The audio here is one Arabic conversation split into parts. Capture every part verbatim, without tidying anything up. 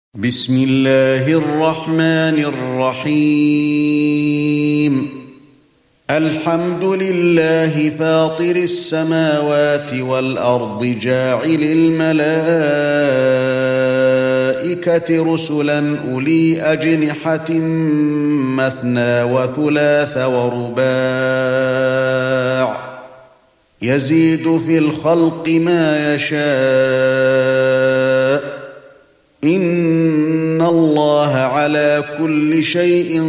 بسم الله الرحمن الرحيم الحمد لله فاطر السماوات والأرض جاعل الملائكة رسلا أولي أجنحة مثنى وثلاث ورباع يزيد في الخلق ما يشاء إن الله على كل شيء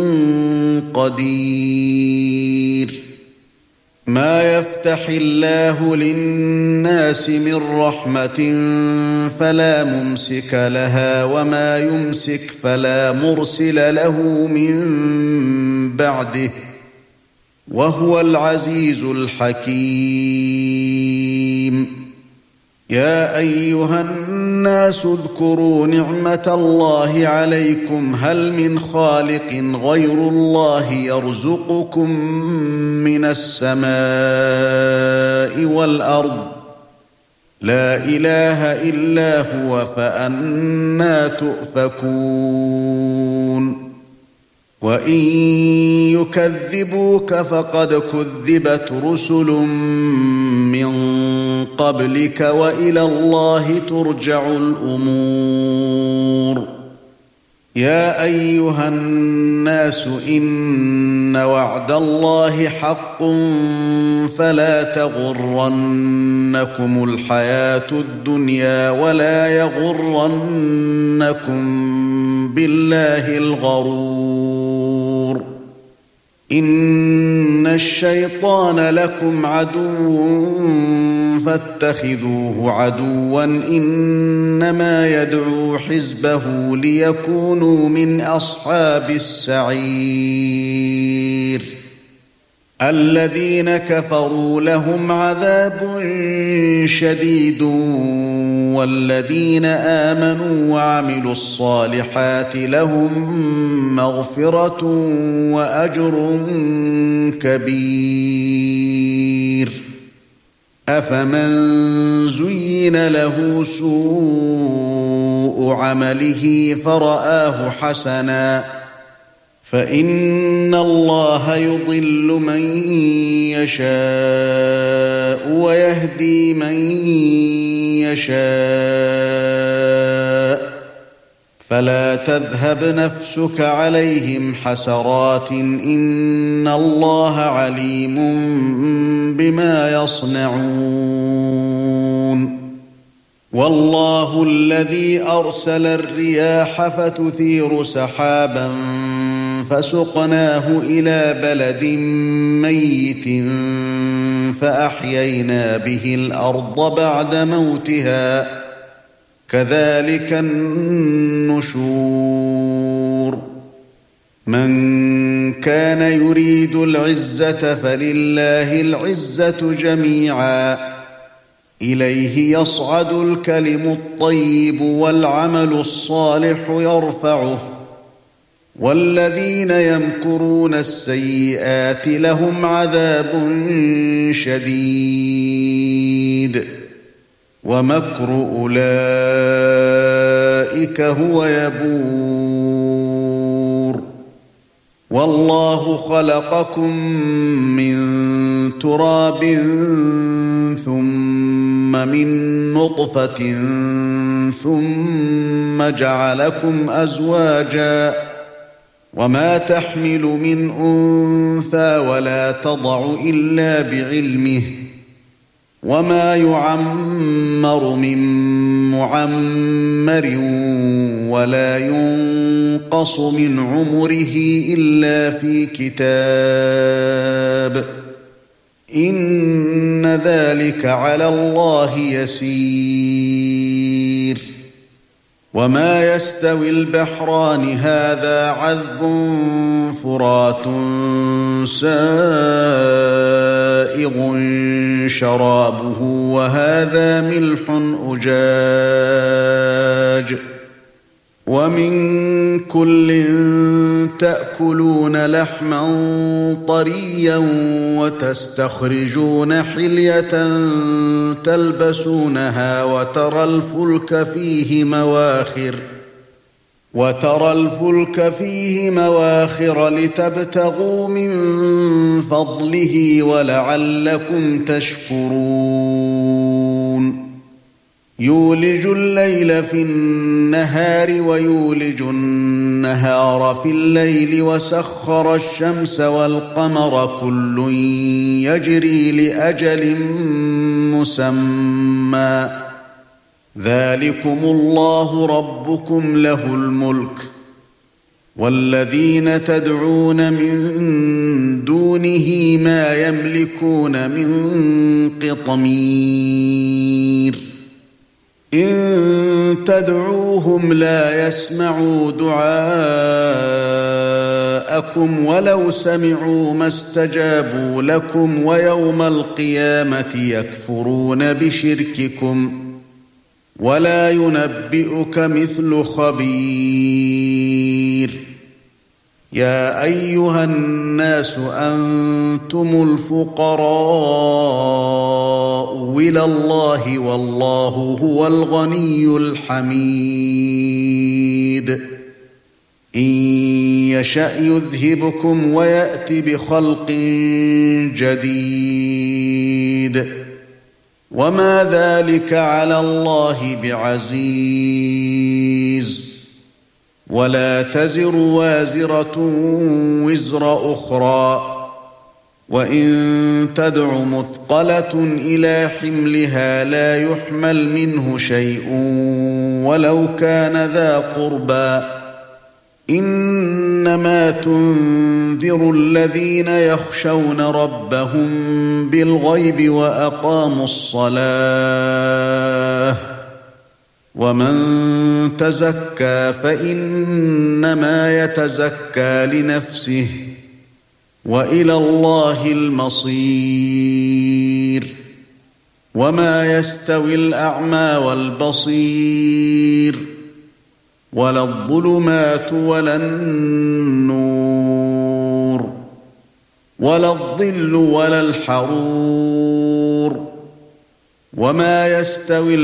قدير ما يفتح الله للناس من رحمة فلا ممسك لها وما يمسك فلا مرسل له من بعده وهو العزيز الحكيم يا أيها الناس اذكروا نعمة الله عليكم هل من خالق غير الله يرزقكم من السماء والأرض لا إله إلا هو فأنى تؤفكون وإن يكذبوك فقد كذبت رسل من قبلك وإلى الله ترجع الأمور يا أيها الناس إن وعد الله حق فلا تغرنكم الحياة الدنيا ولا يغرنكم بالله الغرور إن الشيطان لكم عدو فاتخذوه عدوا إنما يدعو حزبه ليكونوا من أصحاب السعير الذين كفروا لهم عذاب شديد والذين آمنوا وعملوا الصالحات لهم مغفرة وأجر كبير أفمن زين له سوء عمله فرآه حسنا فإن الله يضل من يشاء ويهدي من يشاء فلا تذهب نفسك عليهم حسرات إن الله عليم بما يصنعون والله الذي أرسل الرياح فتثير سحابا فسقناه إلى بلد ميت فأحيينا به الأرض بعد موتها كذلك النشور من كان يريد العزة فلله العزة جميعا إليه يصعد الكلم الطيب والعمل الصالح يرفعه والذين يمكرون السيئات لهم عذاب شديد ومكر أولئك هو يبور والله خلقكم من تراب ثم من نطفة ثم جعلكم أزواجا وما تحمل من أنثى ولا تضع إلا بعلمه وما يعمر من معمر ولا ينقص من عمره إلا في كتاب إن ذلك على الله يسير وما يستوي البحران هذا عذب فرات سائغ شرابه وهذا ملح أجاج ومن كل تأكلون لحما طريا وتستخرجون حلية تلبسونها وترى الفلك فيه مواخر وترى الفلك فيه مواخر لتبتغوا من فضله ولعلكم تشكرون يولج الليل في النهار ويولج النهار في الليل وسخر الشمس والقمر كل يجري لأجل مسمى ذلكم الله ربكم له الملك والذين تدعون من دونه ما يملكون من قطمير إن تدعوهم لا يسمعوا دعاءكم ولو سمعوا ما استجابوا لكم ويوم القيامة يكفرون بشرككم ولا ينبئك مثل خبير يا أيها الناس أنتم الفقراء إلى الله والله هو الغني الحميد إن يشأ يذهبكم ويأت بخلق جديد وما ذلك على الله بعزيز ولا تزر وازرة وزر أخرى وإن تدع مثقلة إلى حملها لا يحمل منه شيء ولو كان ذا قربى إنما تنذر الذين يخشون ربهم بالغيب وأقاموا الصلاة ومن تزكى فإنما يتزكى لنفسه وإلى الله المصير وما يستوي الأعمى والبصير ولا الظلمات ولا النور ولا الظل ولا الحرور وما يستوي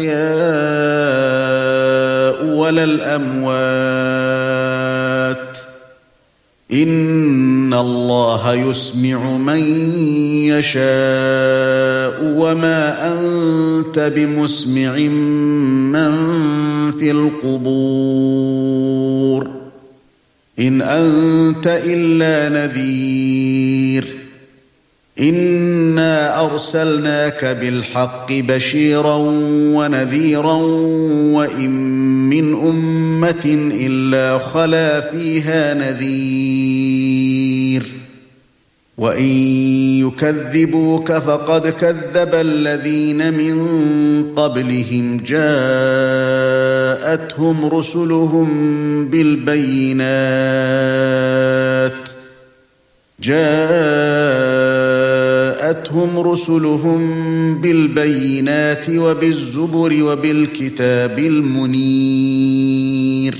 الأحياء ولا الأموات إن الله يسمع من يشاء وما أنت بمسمع من في القبور إن أنت إلا نذير إنا أرسلناك بالحق بشيرا ونذيرا وإن من أمة إلا خلا فيها نذير وإن يكذبوك فقد كذب الذين من قبلهم جاءتهم رسلهم بالبينات جاءتهم رسلهم بالبينات وبالزبر وبالكتاب المنير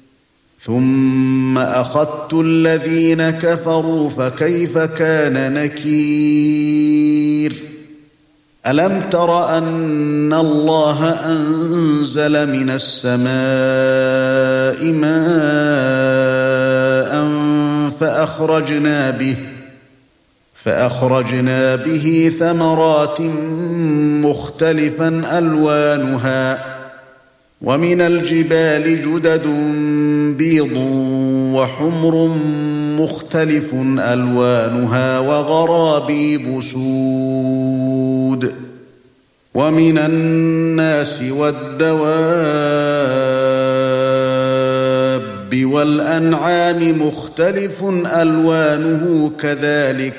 ثم أخذت الذين كفروا فكيف كان نكير ألم تر أن الله أنزل من السماء ماء فأخرجنا به فأخرجنا به ثمرات مختلفا ألوانها ومن الجبال جدد بيض وحمر مختلف ألوانها وغرابيب سود ومن الناس والدواب والأنعام مختلف ألوانه كذلك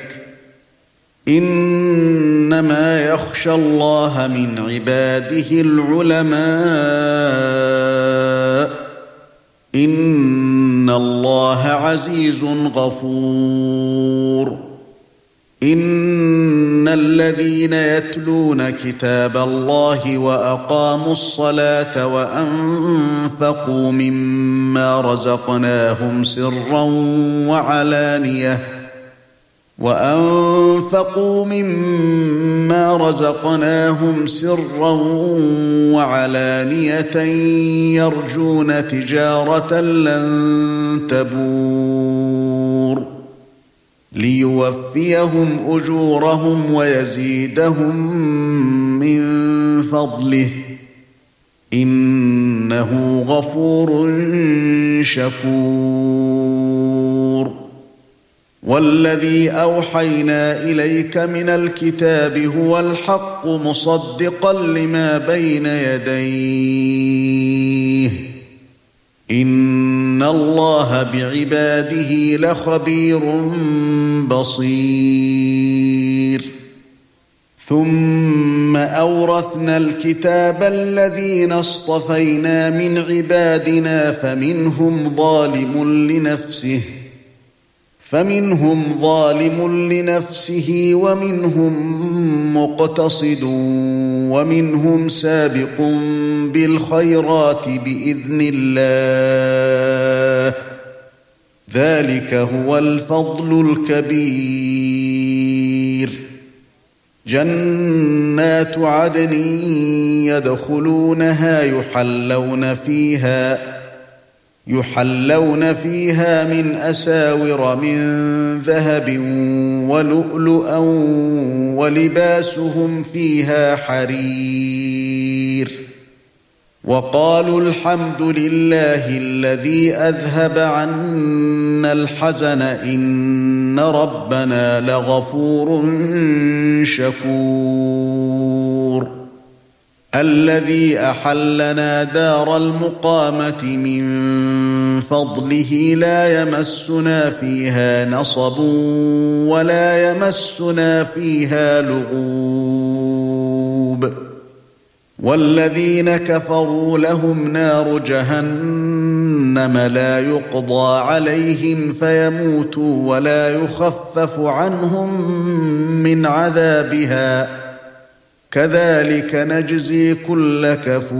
إنما يخشى الله من عباده العلماء إن الله عزيز غفور إن الذين يتلون كتاب الله وأقاموا الصلاة وأنفقوا مما رزقناهم سرا وعلانية وأنفقوا مما رزقناهم سرا وعلانية يرجون تجارة لن تبور ليوفيهم أجورهم ويزيدهم من فضله إنه غفور شكور والذي أوحينا إليك من الكتاب هو الحق مصدقا لما بين يديه إن الله بعباده لخبير بصير ثم أورثنا الكتاب الذين اصطفينا من عبادنا فمنهم ظالم لنفسه فمنهم ظالم لنفسه ومنهم مقتصد ومنهم سابق بالخيرات بإذن الله ذلك هو الفضل الكبير جنات عدن يدخلونها يحلون فيها يحلون فيها من أساور من ذهب ولؤلؤا ولباسهم فيها حرير وقالوا الحمد لله الذي أذهب عنا الحزن إن ربنا لغفور شكور الذي أحلنا دار المقامة من فضله لا يمسنا فيها نصب ولا يمسنا فيها لغوب والذين كفروا لهم نار جهنم لا يقضى عليهم فيموتوا ولا يخفف عنهم من عذابها كذلك نجزي كل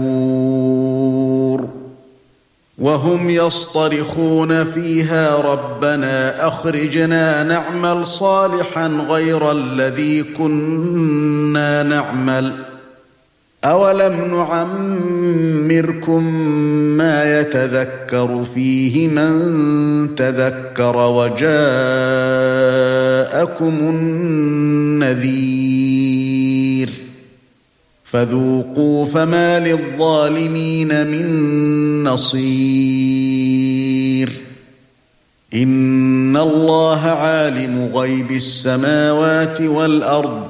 كفور وهم يصطرخون فيها ربنا أخرجنا نعمل صالحا غير الذي كنا نعمل أولم نعمركم ما يتذكر فيه من تذكر وجاءكم النذير فذوقوا فما للظالمين من نصير إن الله عالم غيب السماوات والأرض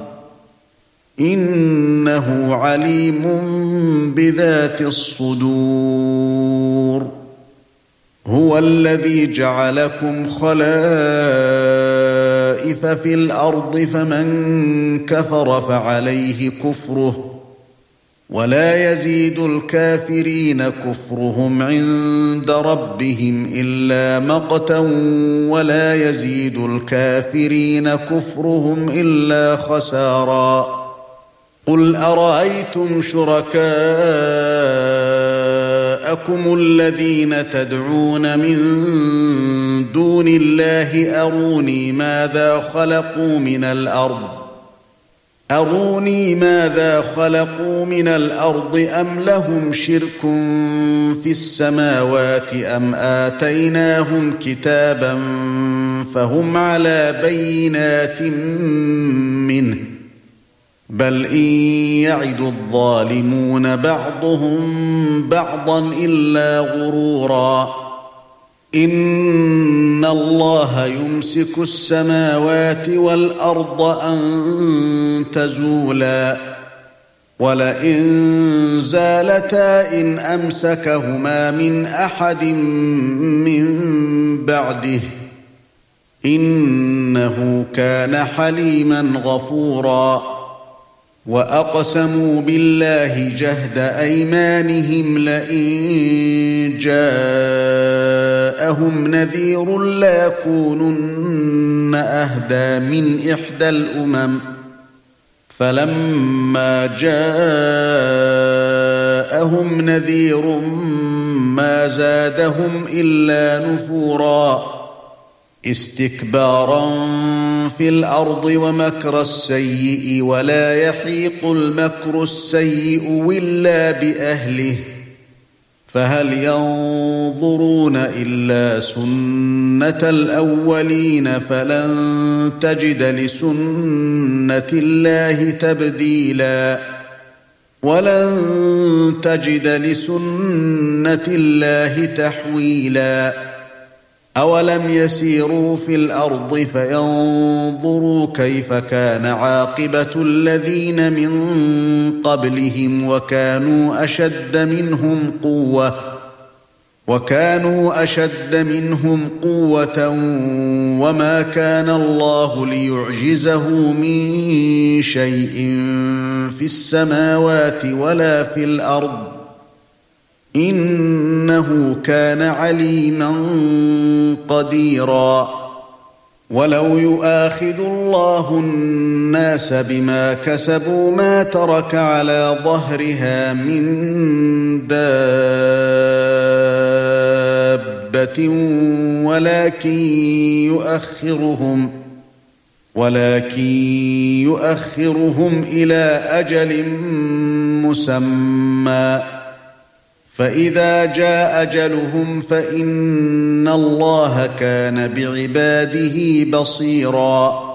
إنه عليم بذات الصدور هو الذي جعلكم خلائف في الأرض فمن كفر فعليه كفره ولا يزيد الكافرين كفرهم عند ربهم إلا مقتا ولا يزيد الكافرين كفرهم إلا خسارا قل أرأيتم شركاءكم الذين تدعون من دون الله أروني ماذا خلقوا من الأرض أروني ماذا خلقوا من الأرض أم لهم شرك في السماوات أم آتيناهم كتابا فهم على بينات منه بل إن يعد الظالمون بعضهم بعضا إلا غرورا إن الله يمسك السماوات والأرض أن تزولا ولئن زالتا إن أمسكهما من أحد من بعده إنه كان حليما غفورا وأقسموا بالله جهد أيمانهم لئن جاءهم نذير ليكونن أهدى من إحدى الأمم فلما جاءهم نذير ما زادهم إلا نفورا استكبارا في الأرض ومكر السيء ولا يحيق المكر السيء إلا بأهله فهل ينظرون إلا سنة الأولين فلن تجد لسنة الله تبديلا ولن تجد لسنة الله تحويلا أولم يسيروا في الأرض فينظروا كيف كان عاقبة الذين من قبلهم وكانوا أشد منهم قوة وكانوا أشد منهم قوة وما كان الله ليعجزه من شيء في السماوات ولا في الأرض إنه كان عليما قديرا ولو يؤاخذ الله الناس بما كسبوا ما ترك على ظهرها من دابة ولكن يؤخرهم ولكن يؤخرهم إلى أجل مسمى فإذا جاء أجلهم فإن الله كان بعباده بصيراً